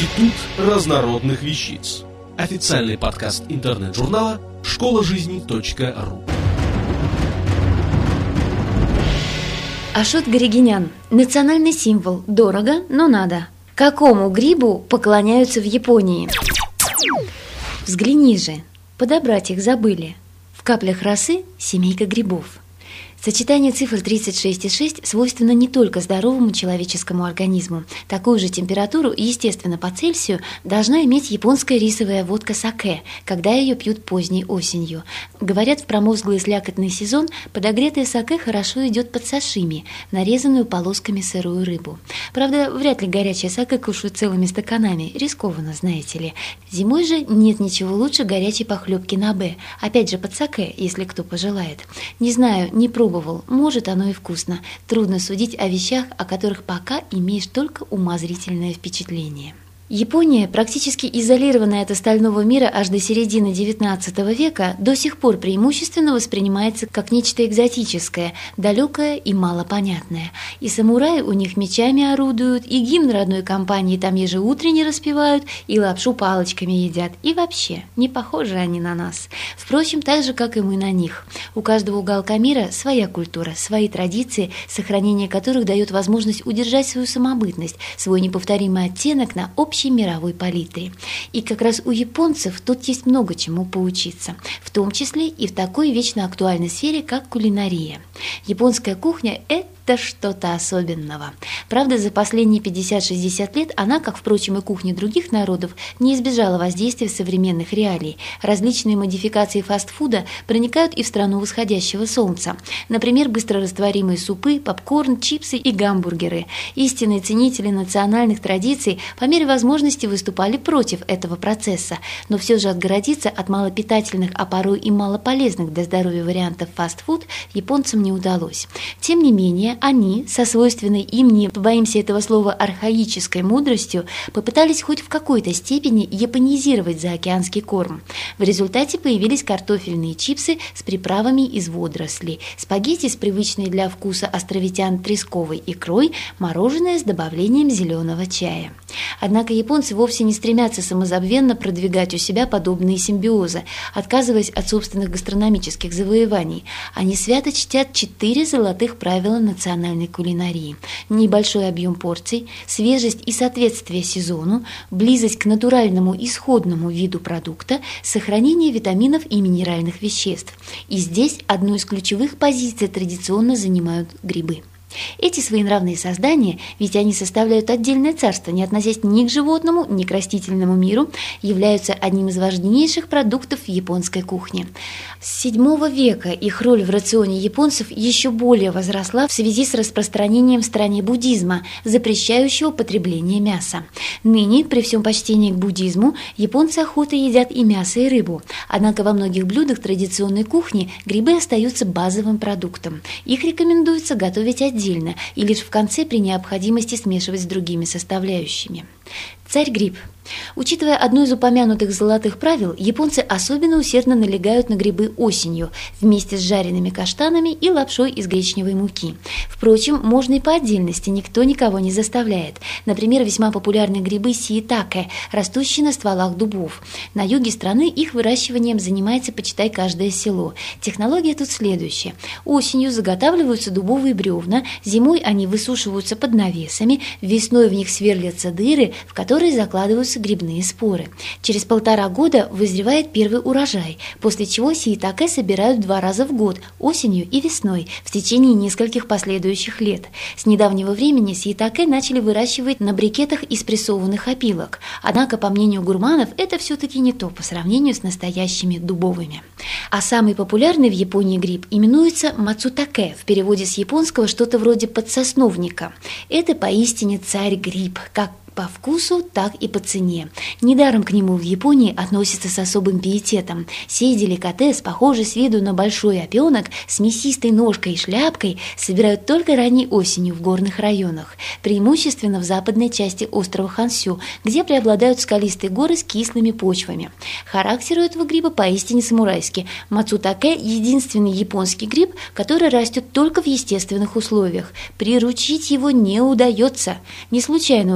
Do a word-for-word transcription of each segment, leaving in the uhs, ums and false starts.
Институт разнородных вещиц. Официальный подкаст интернет-журнала школа жизни точка ру. Ашот Горегинян. Национальный символ. Дорого, но надо. Какому грибу поклоняются в Японии? Взгляни же. Подобрать их забыли. В каплях росы семейка грибов. Сочетание цифр тридцать шесть и шесть свойственно не только здоровому человеческому организму. Такую же температуру, естественно, по Цельсию, должна иметь японская рисовая водка саке, когда ее пьют поздней осенью. Говорят, в промозглый слякотный сезон подогретое саке хорошо идет под сашими, нарезанную полосками сырую рыбу. Правда, вряд ли горячее саке кушают целыми стаканами, рискованно, знаете ли. Зимой же нет ничего лучше горячей похлебки набе, опять же под саке, если кто пожелает. Не знаю, не пробовала. Может, оно и вкусно. Трудно судить о вещах, о которых пока имеешь только умозрительное впечатление. Япония, практически изолированная от остального мира аж до середины девятнадцатого века, до сих пор преимущественно воспринимается как нечто экзотическое, далекое и малопонятное. И самураи у них мечами орудуют, и гимн родной компании там ежеутренне распевают, и лапшу палочками едят. И вообще, не похожи они на нас. Впрочем, так же, как и мы на них. У каждого уголка мира своя культура, свои традиции, сохранение которых дает возможность удержать свою самобытность, свой неповторимый оттенок на общий мировой палитре. И как раз у японцев тут есть много чему поучиться, в том числе и в такой вечно актуальной сфере, как кулинария. Японская кухня – это Это что-то особенного. Правда, за последние пятьдесят-шестьдесят лет она, как, впрочем, и кухня других народов, не избежала воздействия современных реалий. Различные модификации фастфуда проникают и в страну восходящего солнца. Например, быстрорастворимые супы, попкорн, чипсы и гамбургеры. Истинные ценители национальных традиций по мере возможности выступали против этого процесса, но все же отгородиться от малопитательных, а порой и малополезных для здоровья вариантов фастфуд японцам не удалось. Тем не менее, они, со свойственной им, не побоимся этого слова, архаической мудростью, попытались хоть в какой-то степени японизировать заокеанский корм. В результате появились картофельные чипсы с приправами из водорослей, спагетти с привычной для вкуса островитян тресковой икрой, мороженое с добавлением зеленого чая. Однако японцы вовсе не стремятся самозабвенно продвигать у себя подобные симбиозы, отказываясь от собственных гастрономических завоеваний. Они свято чтят четыре золотых правила национальной национальной кулинарии. Небольшой объем порций, свежесть и соответствие сезону, близость к натуральному исходному виду продукта, сохранение витаминов и минеральных веществ. И здесь одну из ключевых позиций традиционно занимают грибы. Эти своенравные создания, ведь они составляют отдельное царство, не относясь ни к животному, ни к растительному миру, являются одним из важнейших продуктов в японской кухне. С седьмого века их роль в рационе японцев еще более возросла в связи с распространением в стране буддизма, запрещающего потребление мяса. Ныне, при всем почтении к буддизму, японцы охотно едят и мясо, и рыбу. Однако во многих блюдах традиционной кухни грибы остаются базовым продуктом. Их рекомендуется готовить отдельно и лишь в конце при необходимости смешивать с другими составляющими. Царь-гриб. Учитывая одно из упомянутых золотых правил, японцы особенно усердно налегают на грибы осенью, вместе с жареными каштанами и лапшой из гречневой муки. Впрочем, можно и по отдельности, никто никого не заставляет. Например, весьма популярны грибы сиитаке, растущие на стволах дубов. На юге страны их выращиванием занимается, почитай, каждое село. Технология тут следующая. Осенью заготавливаются дубовые бревна, зимой они высушиваются под навесами, весной в них сверлятся дыры, в которые закладываются грибные споры. Через полтора года вызревает первый урожай, после чего сиитаке собирают два раза в год, осенью и весной, в течение нескольких последующих лет. С недавнего времени сиитаке начали выращивать на брикетах из прессованных опилок, однако, по мнению гурманов, это все-таки не то по сравнению с настоящими дубовыми. А самый популярный в Японии гриб именуется мацутаке, в переводе с японского что-то вроде подсосновника. Это поистине царь-гриб, как по вкусу, так и по цене. Недаром к нему в Японии относятся с особым пиететом. Сей деликатес, похожий с виду на большой опенок, с мясистой ножкой и шляпкой, собирают только ранней осенью в горных районах, преимущественно в западной части острова Хонсю, где преобладают скалистые горы с кислыми почвами. Характер у этого гриба поистине самурайский. Мацутаке – единственный японский гриб, который растет только в естественных условиях. Приручить его не удается. Не случайно ученые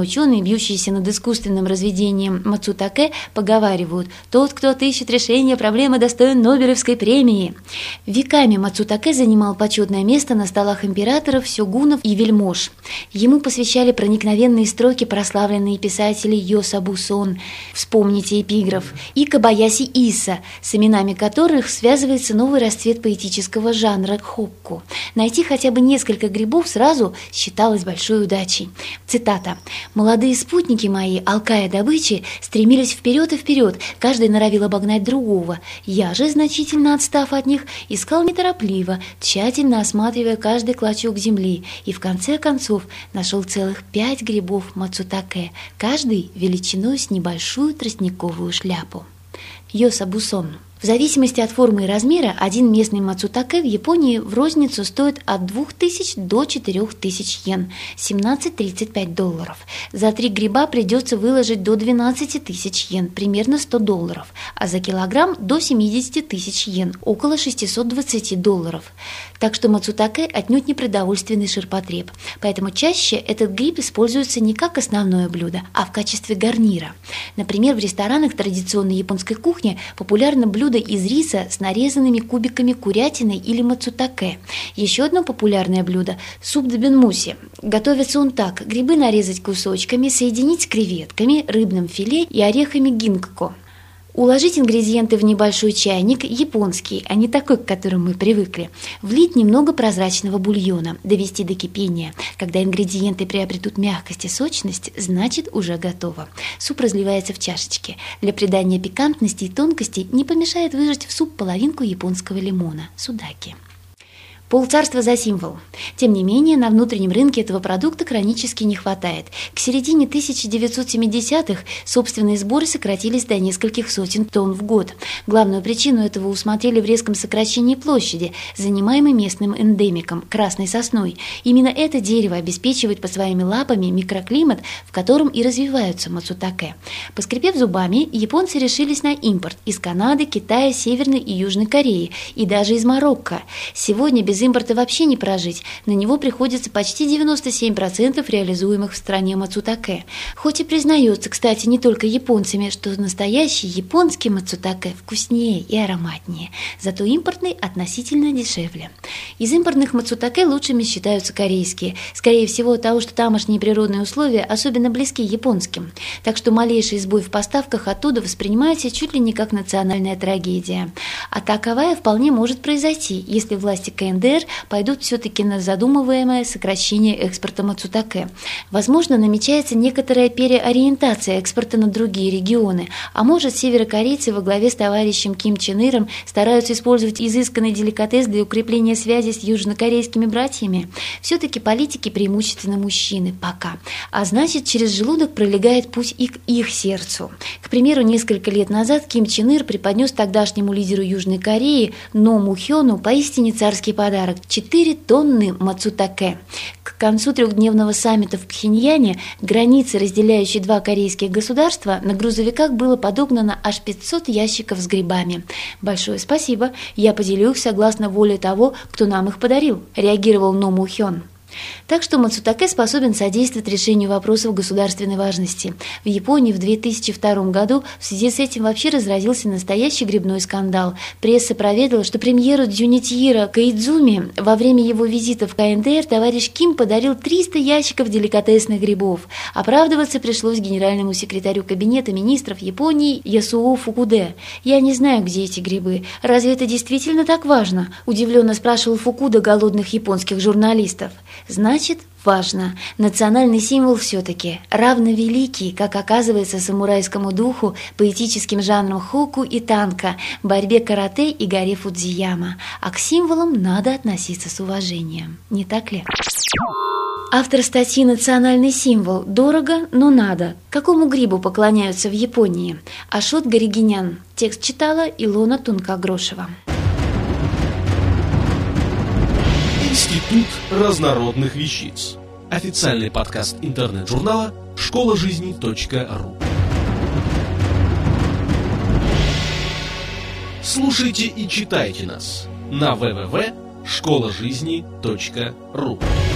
бьющиеся над искусственным разведением мацутаке, поговаривают: «Тот, кто отыщет решение проблемы, достоин Нобелевской премии». Веками мацутаке занимал почетное место на столах императоров, сёгунов и вельмож. Ему посвящали проникновенные строки прославленные писатели Йосабу Сон, вспомните эпиграф, и Кобаяси Иса, с именами которых связывается новый расцвет поэтического жанра хокку. Найти хотя бы несколько грибов сразу считалось большой удачей. Цитата. «Молодые спутники мои, алкая добычи, стремились вперед и вперед, каждый норовил обогнать другого. Я же, значительно отстав от них, искал неторопливо, тщательно осматривая каждый клочок земли, и в конце концов нашел целых пять грибов мацутаке, каждый величиной с небольшую тростниковую шляпу». Йосабу Сон. В зависимости от формы и размера один местный мацутаке в Японии в розницу стоит от двух тысяч до четырёх тысяч йен, семнадцать - тридцать пять долларов. За три гриба придется выложить до двенадцати тысяч йен, примерно сто долларов, а за килограмм до семидесяти тысяч йен, около шестисот двадцати долларов. Так что мацутаке отнюдь не продовольственный ширпотреб, поэтому чаще этот гриб используется не как основное блюдо, а в качестве гарнира. Например, в ресторанах традиционной японской кухни популярно блюдо из риса с нарезанными кубиками курятины или мацутаке. Еще одно популярное блюдо – суп добенмуси. Готовится он так: грибы нарезать кусочками, соединить с креветками, рыбным филе и орехами гинкко. Уложить ингредиенты в небольшой чайник, японский, а не такой, к которому мы привыкли. Влить немного прозрачного бульона, довести до кипения. Когда ингредиенты приобретут мягкость и сочность, значит, уже готово. Суп разливается в чашечке. Для придания пикантности и тонкости не помешает выжать в суп половинку японского лимона – судаки. Полцарства за символ. Тем не менее, на внутреннем рынке этого продукта хронически не хватает. К середине тысяча девятьсот семидесятых собственные сборы сократились до нескольких сотен тонн в год. Главную причину этого усмотрели в резком сокращении площади, занимаемой местным эндемиком – красной сосной. Именно это дерево обеспечивает под своими лапами микроклимат, в котором и развиваются мацутаке. Поскрипев зубами, японцы решились на импорт из Канады, Китая, Северной и Южной Кореи и даже из Марокко. Сегодня без Без импорта вообще не прожить, на него приходится почти девяносто семь процентов реализуемых в стране мацутаке. Хоть и признается, кстати, не только японцами, что настоящий японский мацутаке вкуснее и ароматнее, зато импортный относительно дешевле. Из импортных мацутаке лучшими считаются корейские, скорее всего от того, что тамошние природные условия особенно близки японским, так что малейший сбой в поставках оттуда воспринимается чуть ли не как национальная трагедия. А таковая вполне может произойти, если власти КНДР пойдут все-таки на задумываемое сокращение экспорта мацутаке. Возможно, намечается некоторая переориентация экспорта на другие регионы, а может, северокорейцы во главе с товарищем Ким Чен Иром стараются использовать изысканный деликатес для укрепления связи с южнокорейскими братьями. Все-таки политики преимущественно мужчины пока, а значит, через желудок пролегает путь и к их сердцу. К примеру, несколько лет назад Ким Чен Ир преподнес тогдашнему лидеру Южной Кореи Но Му Хёну поистине царский подарок – четыре тонны мацутаке. К концу трехдневного саммита в Пхеньяне границы, разделяющие два корейских государства, на грузовиках было подогнано аж пятьсот ящиков с грибами. «Большое спасибо, я поделю их согласно воле того, кто нам их подарил», – реагировал Но Му Хён. Так что мацутаке способен содействовать решению вопросов государственной важности. В Японии в две тысячи втором году в связи с этим вообще разразился настоящий грибной скандал. Пресса проведала, что премьеру Дзюнитьира Коидзуми во время его визита в КНДР товарищ Ким подарил триста ящиков деликатесных грибов. Оправдываться пришлось генеральному секретарю Кабинета министров Японии Ясуо Фукуде. «Я не знаю, где эти грибы. Разве это действительно так важно?» – удивленно спрашивал Фукуда голодных японских журналистов. Значит, важно. Национальный символ все-таки равновеликий, как оказывается, самурайскому духу, поэтическим жанрам хокку и танка, борьбе карате и горе Фудзияма. А к символам надо относиться с уважением. Не так ли? Автор статьи «Национальный символ. Дорого, но надо». Какому грибу поклоняются в Японии? Ашот Горигинян. Текст читала Илона Тункагрошева. Институт разнородных вещиц. Официальный подкаст интернет-журнала школа жизни точка ру. Слушайте и читайте нас на дабл ю дабл ю дабл ю точка школа жизни точка ру.